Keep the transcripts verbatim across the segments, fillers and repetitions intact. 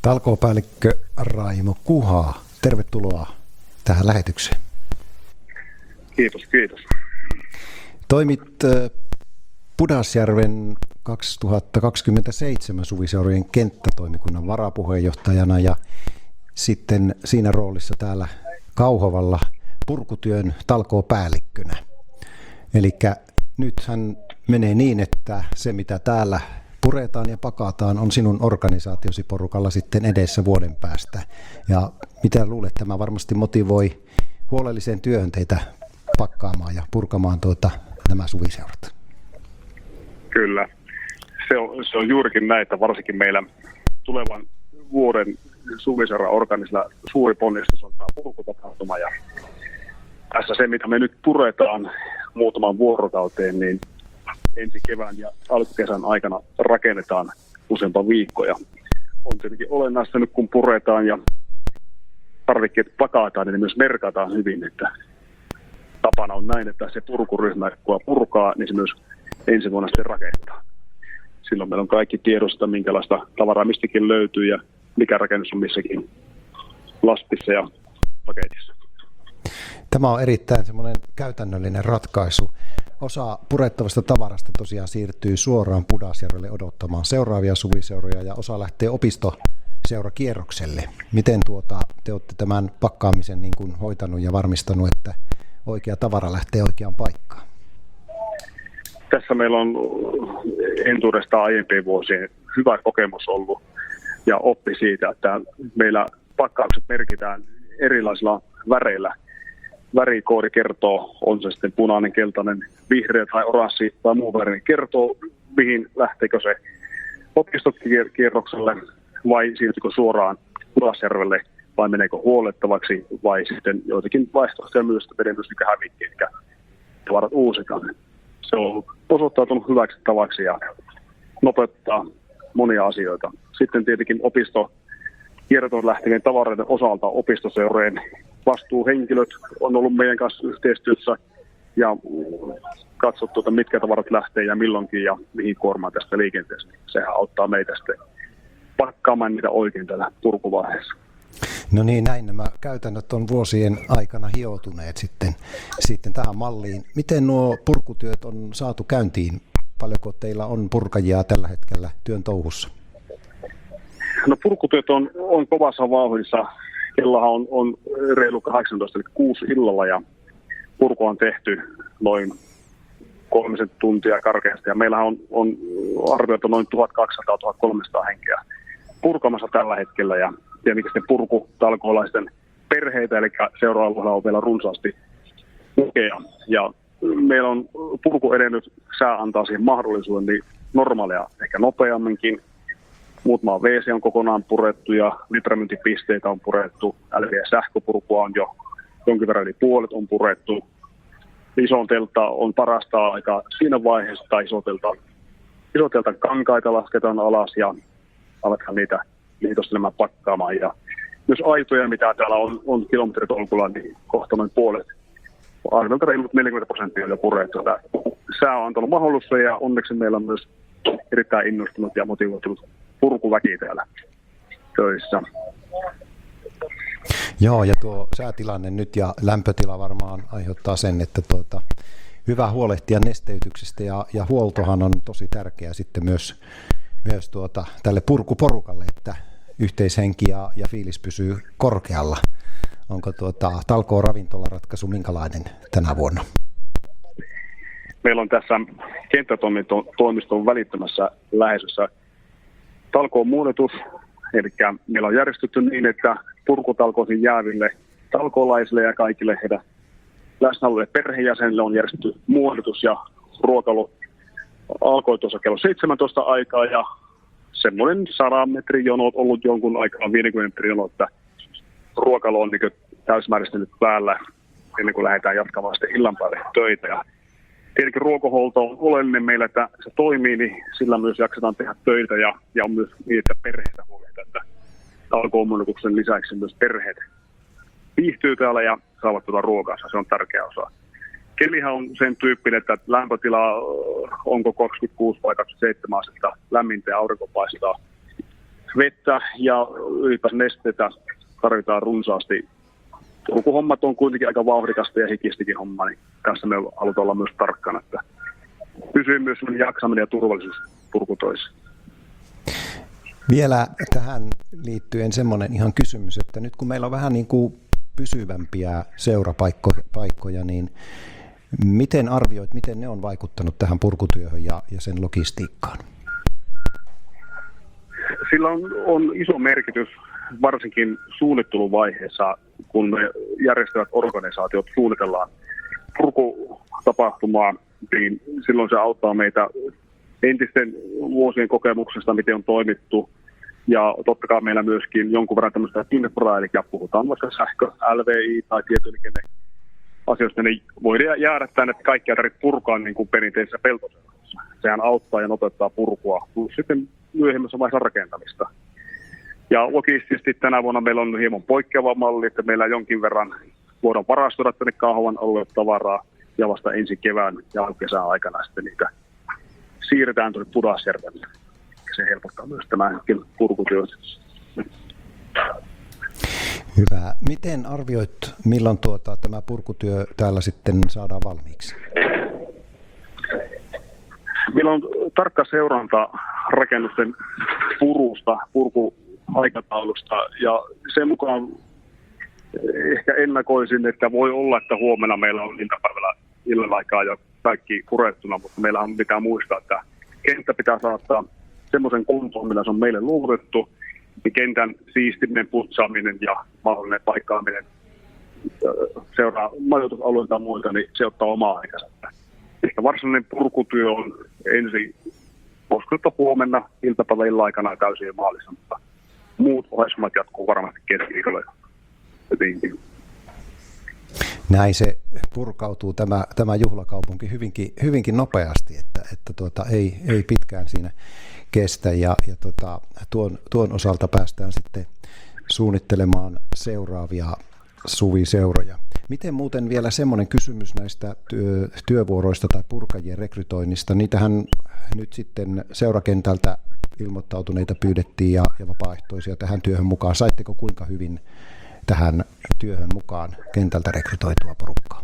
Talkoopäällikkö Raimo Kuhaa, tervetuloa tähän lähetykseen. Kiitos, kiitos. Toimit Pudasjärven kaksituhattakaksikymmentäseitsemän suviseurojen kenttätoimikunnan varapuheenjohtajana ja sitten siinä roolissa täällä Kauhavalla purkutyön talkoopäällikkönä. Eli nythän menee niin, että se mitä täällä puretaan ja pakataan on sinun organisaatiosi porukalla sitten edessä vuoden päästä. Ja mitä luulet, tämä varmasti motivoi huolelliseen työhön teitä pakkaamaan ja purkamaan tuota, nämä suviseurat. Kyllä. Se on, se on juurikin näitä, varsinkin meillä tulevan vuoden suviseura-organisilla suuri ponnistus on tämä purkutapahtuma. Ja tässä se, mitä me nyt puretaan muutaman vuorokauteen, niin ensi kevään ja alkukesän aikana rakennetaan useampaa viikkoja. On tietenkin olennaista nyt, kun puretaan ja tarvikkeet pakataan, niin ne myös merkataan hyvin, että tapana on näin, että se purkuryhmä, kun purkaa, niin se myös ensi vuonna sitten rakentaa. Silloin meillä on kaikki tiedosta, minkälaista tavaraa mistäkin löytyy ja mikä rakennus on missäkin lastissa ja paketissa. Tämä on erittäin semmoinen käytännöllinen ratkaisu. Osa purettavasta tavarasta tosiaan siirtyy suoraan Pudasjärvelle odottamaan seuraavia suviseuroja ja osa lähtee opistoseurakierrokselle. Miten tuota, te olette tämän pakkaamisen niin kuin hoitanut ja varmistanut, että oikea tavara lähtee oikeaan paikkaan? Tässä meillä on entuudestaan aiempien vuosien hyvä kokemus ollut ja oppi siitä, että meillä pakkaukset merkitään erilaisilla väreillä. Värikoodi kertoo, on se sitten punainen, keltainen, vihreä tai oranssi tai muu väri, kertoo mihin lähteekö se opistokierrokselle vai siirtyykö suoraan Pudasjärvelle vai meneekö huollettavaksi vai sitten joitakin vaihtoehtoja myös, että menee myös niitä hävikkiä, eikä tavarat uusikaan. Se on osoittautunut hyväksi tavaksi ja nopeuttaa monia asioita. Sitten tietenkin opistokiertoon lähtevien tavaroiden osalta opistoseurojen vastuuhenkilöt on ollut meidän kanssa yhteistyössä ja katsottu, että mitkä tavarat lähtee ja milloinkin ja mihin kuormaan tästä liikenteestä. Sehän auttaa meitä sitten pakkaamaan niitä oikein tällä purkuvaiheessa. No niin, näin nämä käytännöt on vuosien aikana hioutuneet sitten, sitten tähän malliin. Miten nuo purkutyöt on saatu käyntiin? Paljonko teillä on purkajia tällä hetkellä työn touhussa? No purkutyöt on, on kovassa vauhdissa. Kellahan on, on reilu kahdeksantoista, eli kuusi illalla ja purku on tehty noin kolmisen tuntia karkeasti. Ja meillähän on, on arvioitu noin tuhatkaksisataa kolmesataa henkeä purkamassa tällä hetkellä. Ja tietenkin sitten purkutalkoolaisten perheitä, eli seuraavalla on vielä runsaasti tukea. Ja meillä on purku edennyt, sää antaa siihen mahdollisuuden, niin normaalia ehkä nopeamminkin. Muutama W C on kokonaan purettu ja litramyyntipisteitä on purettu. L V S-sähköpurkua on jo jonkin verran, eli puolet on purettu. Ison teltta on parasta aikaa siinä vaiheessa, tai isotelta, isotelta kankaita lasketaan alas ja aletaan niitä liitostelemaan pakkaamaan. Ja myös aitoja, mitä täällä on, on kilometritolkulla, niin kohta noin puolet. Arviolta reilut neljäkymmentä prosenttia on jo purettu. Sää on antanut mahdollisuuden ja onneksi meillä on myös erittäin innostunut ja motivoitunut purkuväki täällä töissä. Joo, ja tuo säätilanne nyt ja lämpötila varmaan aiheuttaa sen, että tuota, hyvä huolehtia nesteytyksestä ja, ja huoltohan on tosi tärkeää sitten myös, myös tuota, tälle purkuporukalle, että yhteishenki ja, ja fiilis pysyy korkealla. Onko tuota, talkoo ravintolaratkaisu minkälainen tänä vuonna? Meillä on tässä kenttätoimiston välittömässä läheisössä talkoon muutetus, eli meillä on järjestetty niin, että purkutalkoisin jääville talkoolaisille ja kaikille heidän läsnäoleville perheenjäsenille on järjestetty muodotus ja ruokailu alkoi tuossa kello seitsemäntoista aikaa ja semmoinen sadan metrin jono on ollut jonkun aikaa viidenkymmenen metrin jono, että ruokailu on niin täysimääräisesti nyt päällä ennen kuin lähdetään jatkamaan sitten illan päälle töitä. Ja tietenkin ruokahuolto on oleellinen meillä, että se toimii, niin sillä myös jaksetaan tehdä töitä ja, ja on myös niin, että perheitä huolehditaan, että alkoholimuunnuksen lisäksi myös perheet viihtyy täällä ja saavat tuota ruokaansa. Se on tärkeä osa. Kelihän on sen tyyppinen, että lämpötila onko kaksikymmentäkuusi vai kaksikymmentäseitsemän astetta lämmintä ja aurinko paistaa vettä ja ylipäänsä nesteitä tarvitaan runsaasti. Purkuhommat on kuitenkin aika vauhdikasta ja hikistikin homma, niin kanssa me halutaan olla myös tarkkana, että pysyy myös jaksaminen ja turvallisuus purkutoissa. Vielä tähän liittyen semmoinen ihan kysymys, että nyt kun meillä on vähän niin kuin pysyvämpiä seurapaikkoja, niin miten arvioit, miten ne on vaikuttanut tähän purkutyöhön ja, ja sen logistiikkaan? Sillä on, on iso merkitys varsinkin suunnitteluvaiheessa, kun me järjestävät organisaatiot suunnitellaan purkutapahtumaa, niin silloin se auttaa meitä entisten vuosien kokemuksesta, miten on toimittu. Ja totta kai meillä myöskin jonkun verran tämmöistä infraa, eli puhutaan vaikka sähkö, L V I tai tietoliikenne asioista, niin voidaan jäädä tänne, että kaikkia tarvitsee purkaa niin kuin perinteisessä peltoseurassa. Sehän auttaa ja nopeuttaa purkua, plus sitten myöhemmässä vaiheessa rakentamista. Ja logistisesti tänä vuonna meillä on hieman poikkeava malli, että meillä jonkin verran voidaan varastoida tänne Kauhavan alueelle tavaraa, ja vasta ensi kevään ja kesän aikana sitten niitä siirretään tuonne Pudasjärvelle. Se helpottaa myös tämän hetken purkutyötä. Hyvä. Miten arvioit, milloin tuota, tämä purkutyö täällä sitten saadaan valmiiksi? Meillä on tarkka seuranta rakennusten purusta, purkuaikataulusta, ja sen mukaan ehkä ennakoisin, että voi olla, että huomenna meillä on iltapäivällä illan aikaa jo kaikki purettuna, mutta meillä on pitää muistaa, että kenttä pitää saattaa semmoisen kuntoon, millä se on meille luovutettu, niin kentän siistiminen, putsaaminen ja mahdollinen paikkaaminen seuraa majoitusalueilta tai muilta, niin se ottaa omaa aikansa. Ehkä varsinainen purkutyö on ensi, koska huomenna iltapäivän illan aikana täysin maalissa, mutta muut ohjelmat jatkuu varmasti keskiviikolla jotenkin. Näin se purkautuu tämä, tämä juhlakaupunki hyvinkin, hyvinkin nopeasti, että, että tuota, ei, ei pitkään siinä kestä ja, ja tuota, tuon, tuon osalta päästään sitten suunnittelemaan seuraavia suviseuroja. Miten muuten vielä semmoinen kysymys näistä työ, työvuoroista tai purkajien rekrytoinnista? Niitähän nyt sitten seurakentältä ilmoittautuneita pyydettiin ja, ja vapaaehtoisia tähän työhön mukaan. Saitteko kuinka hyvin tähän työhön mukaan kentältä rekrytoitua porukkaa?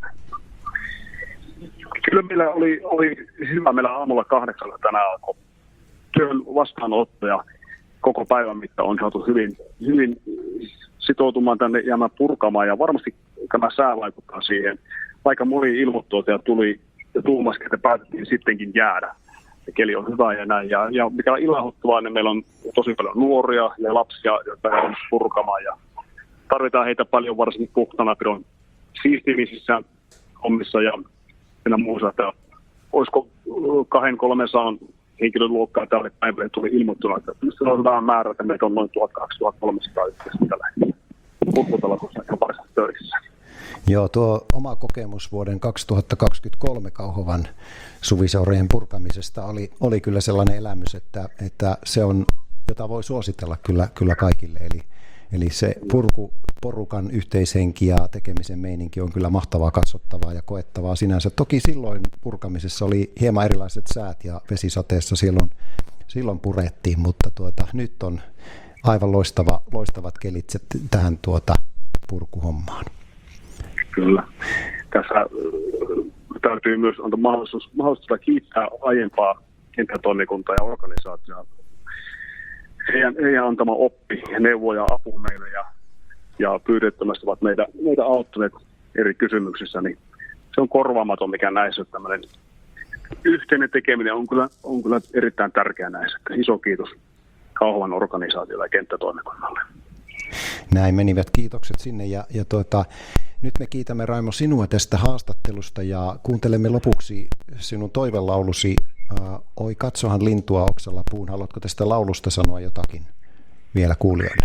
Kyllä meillä oli, oli hyvä. Meillä aamulla kahdeksalla tänään alkoi työn vastaanotto ja koko päivän mitta on saatu hyvin, hyvin sitoutumaan tänne jäämään purkamaan ja varmasti tämä sää vaikuttaa siihen. Aika moni ilmoittautuja tuli ja tuumasi, että päätettiin sittenkin jäädä. Ja keli on hyvä ja näin. Ja, ja mikä on ilahduttavaa, niin meillä on tosi paljon nuoria ja lapsia, joita on purkamaan ja tarvitaan heitä paljon varsinkin puhtaanapidon siistimisissä hommissa ja siinä muussa, että olisiko kahden kolmen saan henkilöluokkaa tälle päivälle tuli ilmoittuna, että se on hyvä määrä, että meitä on noin tuhat-kaksituhatta yhteistä tällä purkutalakossa ja varsinaisessa töissä. Joo, tuo oma kokemus vuoden kaksituhattakaksikymmentäkolme Kauhavan suviseurojen purkamisesta oli, oli kyllä sellainen elämys, että, että se on, jota voi suositella kyllä, kyllä kaikille. Eli, eli se purku, porukan yhteishenki ja tekemisen meininki on kyllä mahtavaa katsottavaa ja koettavaa sinänsä. Toki silloin purkamisessa oli hieman erilaiset säät ja vesisateessa silloin, silloin purettiin, mutta tuota, nyt on aivan loistava, loistavat kelit tähän tuota purkuhommaan. Kyllä. Tässä täytyy myös antaa mahdollisuus, mahdollisuus kiittää aiempaa kenttätoimikuntaa ja organisaatiota. Heidän, heidän antama oppi ja neuvo ja apu meille ja, ja pyydettömästi ovat meitä, meitä auttaneet eri kysymyksissä, niin se on korvaamaton, mikä näissä tämmöinen yhteinen tekeminen on kyllä, on kyllä erittäin tärkeää näissä. Iso kiitos Kauhavan organisaatiolle ja kenttätoimikunnalle. Näin menivät kiitokset sinne ja, ja tuota, nyt me kiitämme Raimo sinua tästä haastattelusta ja kuuntelemme lopuksi sinun toivelaulusi uh, Oi katsohan lintua oksalla puun. Haluatko tästä laulusta sanoa jotakin vielä kuulijoille?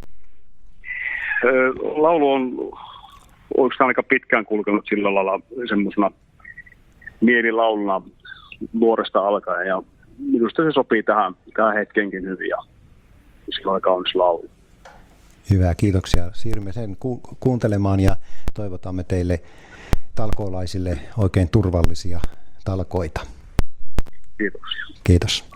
Laulu on oikeastaan aika pitkään kulkenut sillä lailla semmoisena mielilauluna nuoresta alkaen ja minusta se sopii tähän, tähän hetkenkin hyvin ja sillä on kaunis laulu. Hyvä, kiitoksia. Siirrymme sen ku- kuuntelemaan ja toivotamme teille talkoolaisille oikein turvallisia talkoita. Kiitoksia. Kiitos.